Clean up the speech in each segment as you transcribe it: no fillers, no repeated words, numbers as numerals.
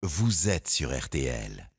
vous êtes sur RTL.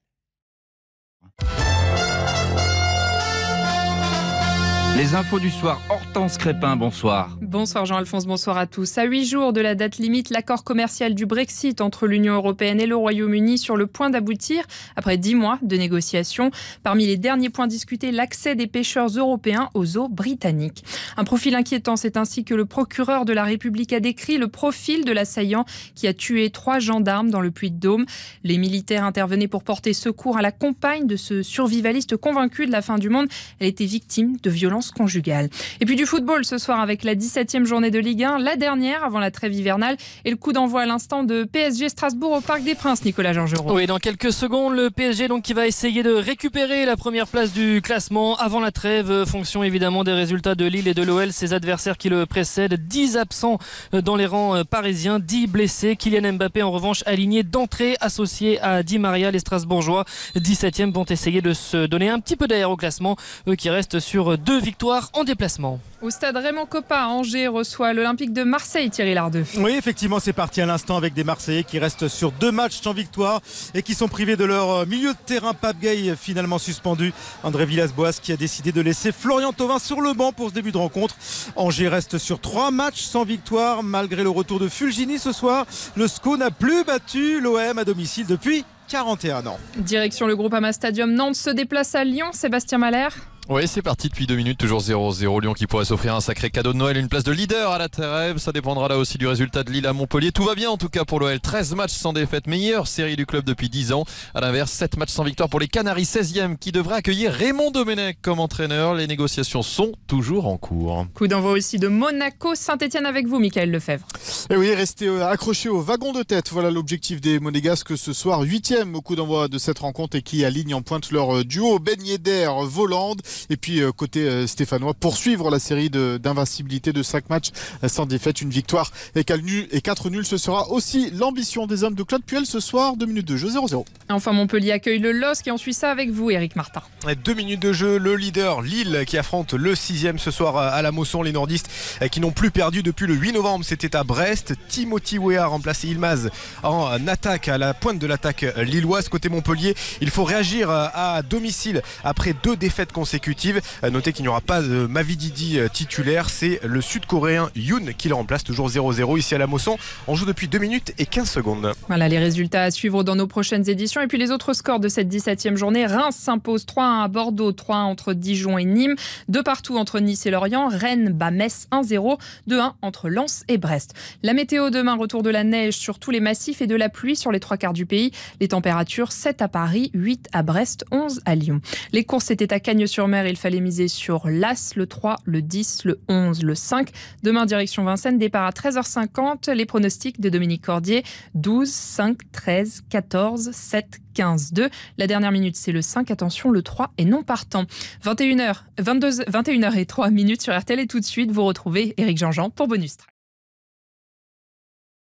Les infos du soir, Hortense Crépin, bonsoir. Bonsoir Jean-Alphonse, bonsoir à tous. À 8 jours de la date limite, l'accord commercial du Brexit entre l'Union européenne et le Royaume-Uni sur le point d'aboutir après 10 mois de négociations. Parmi les derniers points discutés, l'accès des pêcheurs européens aux eaux britanniques. Un profil inquiétant, c'est ainsi que le procureur de la République a décrit le profil de l'assaillant qui a tué 3 gendarmes dans le Puy-de-Dôme. Les militaires intervenaient pour porter secours à la compagne de ce survivaliste convaincu de la fin du monde. Elle était victime de violences conjugales. Et puis du football ce soir avec la 17e journée de Ligue 1, la dernière avant la trêve hivernale et le coup d'envoi à l'instant de PSG Strasbourg au Parc des Princes, Nicolas Georgerot. Oui, dans quelques secondes, le PSG donc qui va essayer de récupérer la première place du classement avant la trêve, fonction évidemment des résultats de Lille et de l'OL, ses adversaires qui le précèdent. 10 absents dans les rangs parisiens, 10 blessés. Kylian Mbappé en revanche aligné d'entrée, associé à Di Maria. Les Strasbourgeois 17e vont essayer de se donner un petit peu d'air au classement, eux qui restent sur 2 victoires en déplacement. Au stade Raymond Kopa, Angers reçoit l'Olympique de Marseille, Thierry Lardeux. Oui, effectivement, c'est parti à l'instant avec des Marseillais qui restent sur 2 matchs sans victoire et qui sont privés de leur milieu de terrain. Pape Gay finalement suspendu. André Villas-Boas qui a décidé de laisser Florian Thauvin sur le banc pour ce début de rencontre. Angers reste sur 3 matchs sans victoire malgré le retour de Fulgini ce soir. Le SCO n'a plus battu l'OM à domicile depuis 41 ans. Direction le Groupama Stadium, Nantes se déplace à Lyon, Sébastien Malher. Oui, c'est parti depuis 2 minutes, toujours 0-0. Lyon qui pourrait s'offrir un sacré cadeau de Noël, une place de leader à la trêve. Ça dépendra là aussi du résultat de Lille à Montpellier. Tout va bien en tout cas pour l'OL. 13 matchs sans défaite, meilleure série du club depuis 10 ans. À l'inverse, 7 matchs sans victoire pour les Canaries, 16e, qui devraient accueillir Raymond Domenech comme entraîneur. Les négociations sont toujours en cours. Coup d'envoi aussi de Monaco, Saint-Etienne avec vous, Michael Lefebvre. Et oui, restez accrochés au wagon de tête. Voilà l'objectif des Monégasques ce soir. 8e au coup d'envoi de cette rencontre et qui aligne en pointe leur duo Ben Yedder, Voland. Et puis côté stéphanois, poursuivre la série d'invincibilité de 5 matchs sans défaite, une victoire et 4 nuls. Ce sera aussi l'ambition des hommes de Claude Puel ce soir. 2 minutes de jeu, 0-0. Enfin, Montpellier accueille le LOSC et on suit ça avec vous, Éric Martin. 2 minutes de jeu, le leader Lille qui affronte le 6e ce soir à la Mosson. Les nordistes qui n'ont plus perdu depuis le 8 novembre, c'était à Brest. Timothy Weah a remplacé Yilmaz en attaque, à la pointe de l'attaque lilloise. Côté Montpellier, il faut réagir à domicile après 2 défaites consécutives. Notez qu'il n'y aura pas de Mavididi titulaire, c'est le sud-coréen Yoon qui le remplace, toujours 0-0 ici à la Mosson. On joue depuis 2 minutes et 15 secondes. Voilà les résultats à suivre dans nos prochaines éditions. Et puis les autres scores de cette 17e journée. Reims s'impose 3-1 à Bordeaux, 3-1 entre Dijon et Nîmes, 2 partout entre Nice et Lorient. Rennes bat Metz 1-0, 2-1 entre Lens et Brest. La météo demain, retour de la neige sur tous les massifs et de la pluie sur les 3 quarts du pays. Les températures 7 à Paris, 8 à Brest, 11 à Lyon. Les courses c'était à Cagnes-sur-Mer, il fallait miser sur l'As, le 3, le 10, le 11, le 5. Demain, direction Vincennes, départ à 13h50. Les pronostics de Dominique Cordier, 12, 5, 13, 14, 7, 15, 2. La dernière minute, c'est le 5. Attention, le 3 est non partant. 21h et 3 minutes sur RTL. Et tout de suite, vous retrouvez Éric Jean-Jean pour Bonus Track.